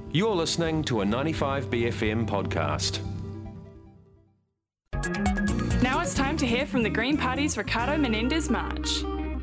You're listening to a 95BFM podcast. Now it's time to hear from the Green Party's Ricardo Menendez-March.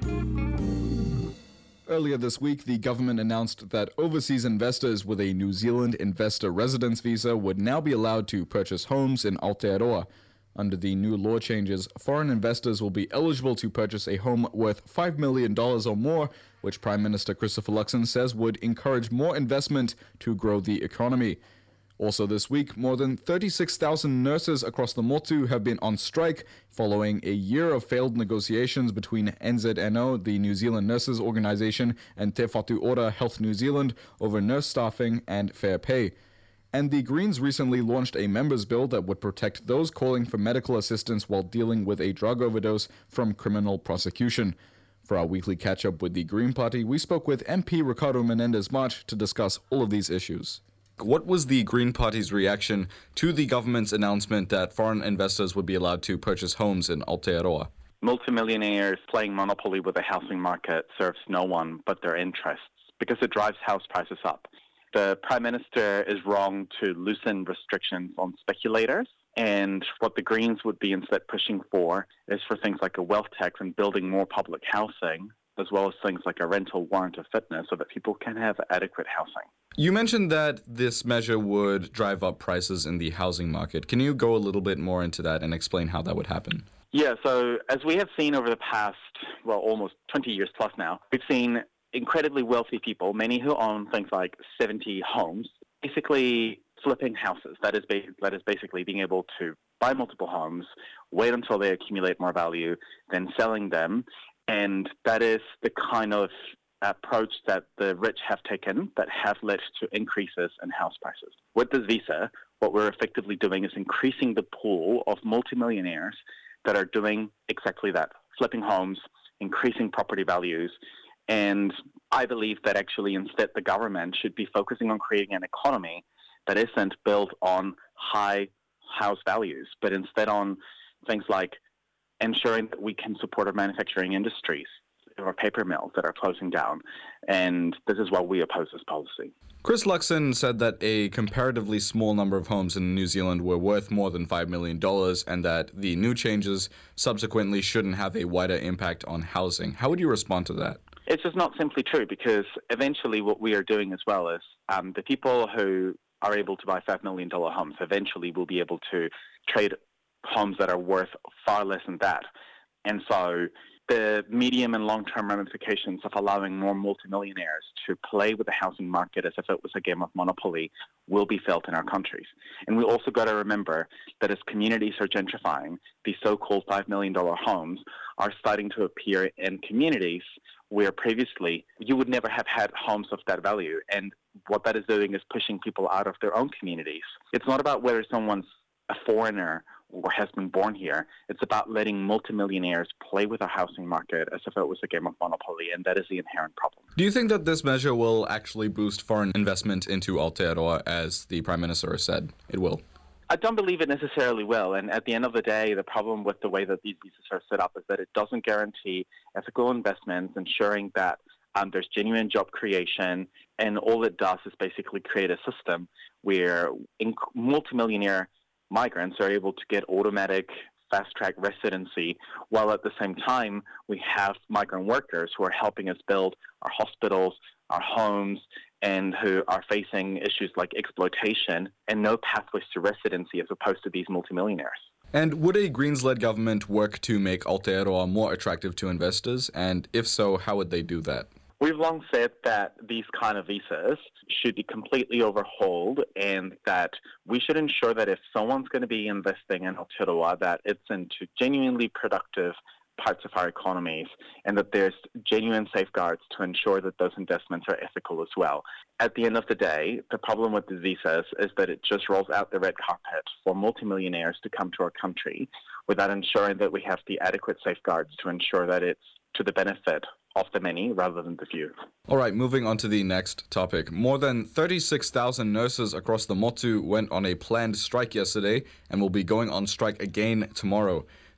Earlier this week, the government announced that overseas investors with a New Zealand investor residence visa would now be allowed to purchase homes in Aotearoa. Under the new law changes, foreign investors will be eligible to purchase a home worth $5 million or more, which Prime Minister Christopher Luxon says would encourage more investment to grow the economy. Also this week, more than 36,000 nurses across the Motu have been on strike following a year of failed negotiations between NZNO, the New Zealand Nurses Organisation, and Te Whatu Ora Health New Zealand over nurse staffing and fair pay. And the Greens recently launched a members' bill that would protect those calling for medical assistance while dealing with a drug overdose from criminal prosecution. For our weekly catch-up with the Green Party, we spoke with MP Ricardo Menendez-March to discuss all of these issues. What was the Green Party's reaction to the government's announcement that foreign investors would be allowed to purchase homes in Aotearoa? Multimillionaires playing monopoly with the housing market serves no one but their interests because it drives house prices up. The Prime Minister is wrong to loosen restrictions on speculators, and what the Greens would be instead pushing for is for things like a wealth tax and building more public housing, as well as things like a rental warrant of fitness so that people can have adequate housing. You mentioned that this measure would drive up prices in the housing market. Can you go a little bit more into that and explain how that would happen? Yeah, so as we have seen over the past, almost 20 years plus now, we've seen incredibly wealthy people, many who own things like 70 homes, basically flipping houses. That is basically being able to buy multiple homes, wait until they accumulate more value, then selling them. And that is the kind of approach that the rich have taken that have led to increases in house prices. With this visa, what we're effectively doing is increasing the pool of multimillionaires that are doing exactly that, flipping homes, increasing property values. And I believe that actually instead the government should be focusing on creating an economy that isn't built on high house values, but instead on things like ensuring that we can support our manufacturing industries, our paper mills that are closing down. And this is why we oppose this policy. Chris Luxon said that a comparatively small number of homes in New Zealand were worth more than $5 million and that the new changes subsequently shouldn't have a wider impact on housing. How would you respond to that? It's just not simply true, because eventually what we are doing as well is the people who are able to buy $5 million homes eventually will be able to trade homes that are worth far less than that. And so the medium and long-term ramifications of allowing more multimillionaires to play with the housing market as if it was a game of monopoly will be felt in our countries. And we also got to remember that as communities are gentrifying, these so-called $5 million homes are starting to appear in communities where previously you would never have had homes of that value. And what that is doing is pushing people out of their own communities. It's not about whether someone's a foreigner or has been born here. It's about letting multimillionaires play with our housing market as if it was a game of monopoly, and that is the inherent problem. Do you think that this measure will actually boost foreign investment into Aotearoa, as the Prime Minister has said it will? I don't believe it necessarily will, and at the end of the day, the problem with the way that these visas are set up is that it doesn't guarantee ethical investments, ensuring that there's genuine job creation, and all it does is basically create a system where multimillionaire migrants are able to get automatic fast-track residency, while at the same time we have migrant workers who are helping us build our hospitals, our homes, and who are facing issues like exploitation and no pathways to residency as opposed to these multimillionaires. And would a Greens-led government work to make Aotearoa more attractive to investors? And if so, how would they do that? We've long said that these kind of visas should be completely overhauled, and that we should ensure that if someone's going to be investing in Aotearoa, that it's into genuinely productive parts of our economies, and that there's genuine safeguards to ensure that those investments are ethical as well. At the end of the day, the problem with the visas is that it just rolls out the red carpet for multimillionaires to come to our country without ensuring that we have the adequate safeguards to ensure that it's to the benefit of the many rather than the few. All right, moving on to the next topic. More than 36,000 nurses across the Motu went on a planned strike yesterday and will be going on strike again tomorrow.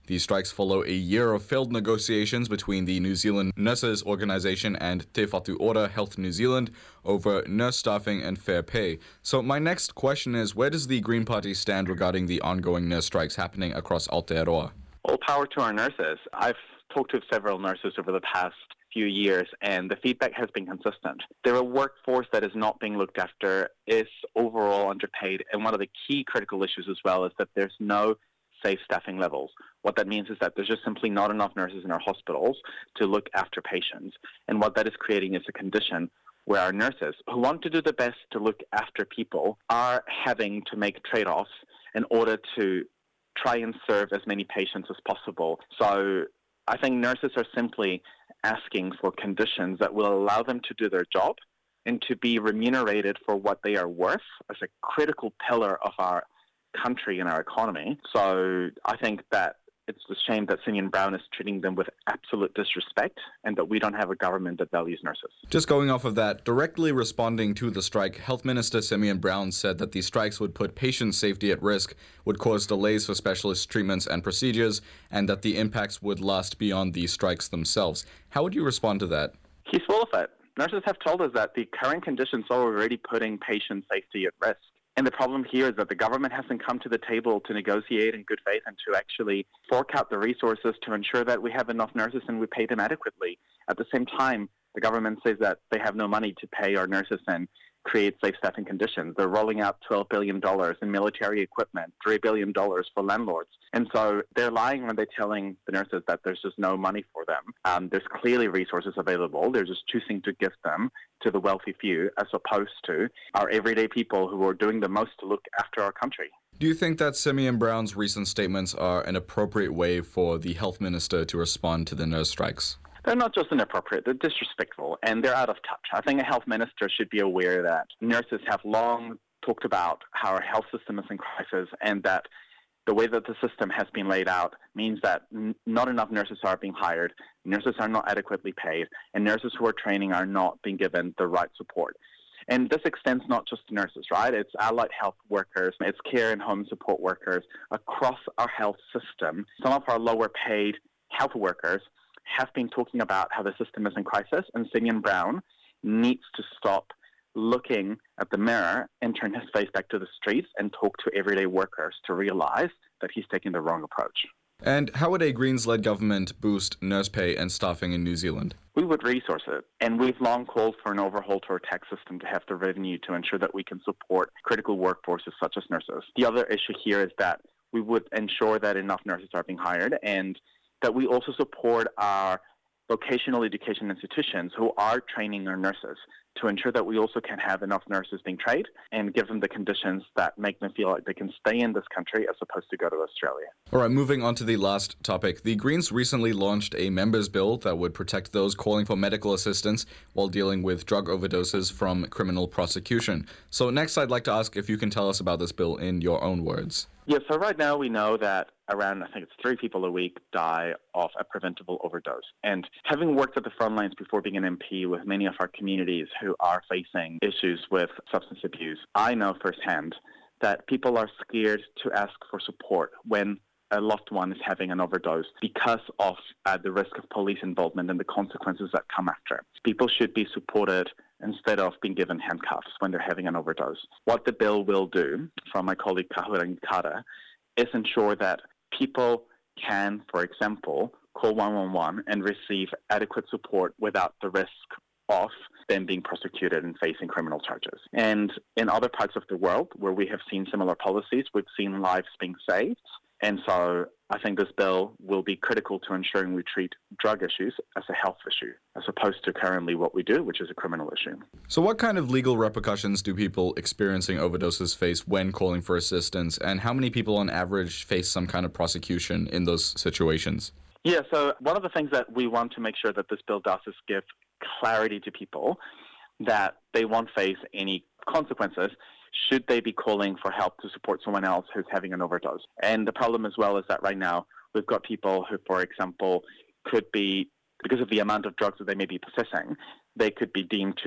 The strikes follow a year of failed negotiations between the New Zealand Nurses Organisation and Te Whatu Ora Health New Zealand over nurse staffing and fair pay. So my next question is, where does the Green Party stand regarding the ongoing nurse strikes happening across Aotearoa? All power to our nurses. I've talked to several nurses over the past few years, and the feedback has been consistent. They're a workforce that is not being looked after, is overall underpaid, and one of the key critical issues as well is that there's no safe staffing levels. What that means is that there's just simply not enough nurses in our hospitals to look after patients, and what that is creating is a condition where our nurses, who want to do the best to look after people, are having to make trade-offs in order to try and serve as many patients as possible. So I think nurses are simply asking for conditions that will allow them to do their job and to be remunerated for what they are worth as a critical pillar of our country and our economy. So I think that it's a shame that Simeon Brown is treating them with absolute disrespect and that we don't have a government that values nurses. Just going off of that, directly responding to the strike, Health Minister Simeon Brown said that the strikes would put patient safety at risk, would cause delays for specialist treatments and procedures, and that the impacts would last beyond the strikes themselves. How would you respond to that? He's full of it. Nurses have told us that the current conditions are already putting patient safety at risk. And the problem here is that the government hasn't come to the table to negotiate in good faith and to actually fork out the resources to ensure that we have enough nurses and we pay them adequately. At the same time, the government says that they have no money to pay our nurses and create safe staffing conditions. They're rolling out $12 billion in military equipment, $3 billion for landlords. And so they're lying when they're telling the nurses that there's just no money for them. There's clearly resources available. They're just choosing to give them to the wealthy few as opposed to our everyday people who are doing the most to look after our country. Do you think that Simeon Brown's recent statements are an appropriate way for the health minister to respond to the nurse strikes? They're not just inappropriate, they're disrespectful, and they're out of touch. I think a health minister should be aware that nurses have long talked about how our health system is in crisis and that the way that the system has been laid out means that not enough nurses are being hired, nurses are not adequately paid, and nurses who are training are not being given the right support. And this extends not just to nurses, right? It's allied health workers, it's care and home support workers across our health system. Some of our lower paid health workers have been talking about how the system is in crisis, and Simeon Brown needs to stop looking at the mirror and turn his face back to the streets and talk to everyday workers to realize that he's taking the wrong approach. And how would a Greens-led government boost nurse pay and staffing in New Zealand? We would resource it, and we've long called for an overhaul to our tax system to have the revenue to ensure that we can support critical workforces such as nurses. The other issue here is that we would ensure that enough nurses are being hired and that we also support our vocational education institutions who are training our nurses to ensure that we also can have enough nurses being trained and give them the conditions that make them feel like they can stay in this country as opposed to go to Australia. All right, moving on to the last topic. The Greens recently launched a members' bill that would protect those calling for medical assistance while dealing with drug overdoses from criminal prosecution. So next, I'd like to ask if you can tell us about this bill in your own words. Yeah, so right now we know that around, I think it's 3 people a week die of a preventable overdose. And having worked at the front lines before being an MP with many of our communities who are facing issues with substance abuse, I know firsthand that people are scared to ask for support when a loved one is having an overdose because of the risk of police involvement and the consequences that come after. People should be supported instead of being given handcuffs when they're having an overdose. What the bill will do, from my colleague Kahura Ngikata, is ensure that people can, for example, call 111 and receive adequate support without the risk of them being prosecuted and facing criminal charges. And in other parts of the world where we have seen similar policies, we've seen lives being saved. And so I think this bill will be critical to ensuring we treat drug issues as a health issue, as opposed to currently what we do, which is a criminal issue. So what kind of legal repercussions do people experiencing overdoses face when calling for assistance, and how many people on average face some kind of prosecution in those situations? Yeah, so one of the things that we want to make sure that this bill does is give clarity to people that they won't face any consequences should they be calling for help to support someone else who's having an overdose. And the problem as well is that right now we've got people who, for example, could be, because of the amount of drugs that they may be possessing, they could be deemed to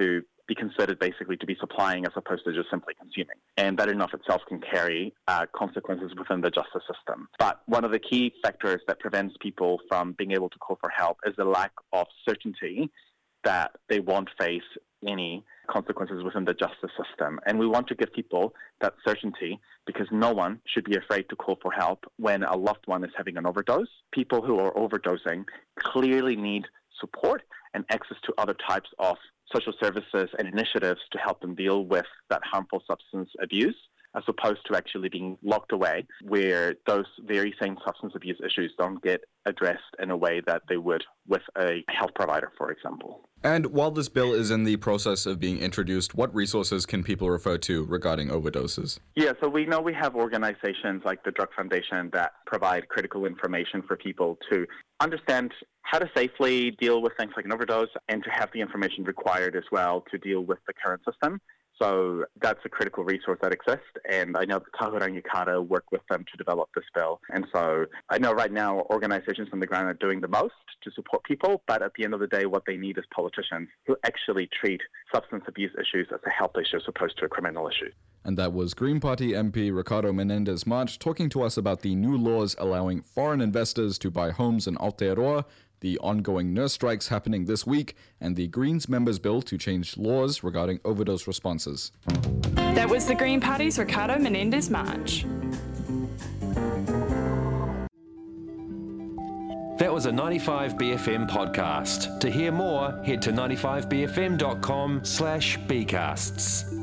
be considered basically to be supplying as opposed to just simply consuming. And that in of itself can carry consequences within the justice system. But one of the key factors that prevents people from being able to call for help is the lack of certainty that they won't face any consequences within the justice system. And we want to give people that certainty because no one should be afraid to call for help when a loved one is having an overdose. People who are overdosing clearly need support and access to other types of social services and initiatives to help them deal with that harmful substance abuse, as opposed to actually being locked away where those very same substance abuse issues don't get addressed in a way that they would with a health provider, for example. And while this bill is in the process of being introduced, what resources can people refer to regarding overdoses? Yeah, so we know we have organizations like the Drug Foundation that provide critical information for people to understand how to safely deal with things like an overdose and to have the information required as well to deal with the current system. So that's a critical resource that exists, and I know the Tahurangi Kara work with them to develop this bill. And so I know right now organizations on the ground are doing the most to support people, but at the end of the day, what they need is politicians who actually treat substance abuse issues as a health issue as opposed to a criminal issue. And that was Green Party MP Ricardo Menendez-March talking to us about the new laws allowing foreign investors to buy homes in Aotearoa, the ongoing nurse strikes happening this week, and the Greens members' bill to change laws regarding overdose responses. That was the Green Party's Ricardo Menendez-March. That was a 95BFM podcast. To hear more, head to 95bfm.com/bcasts.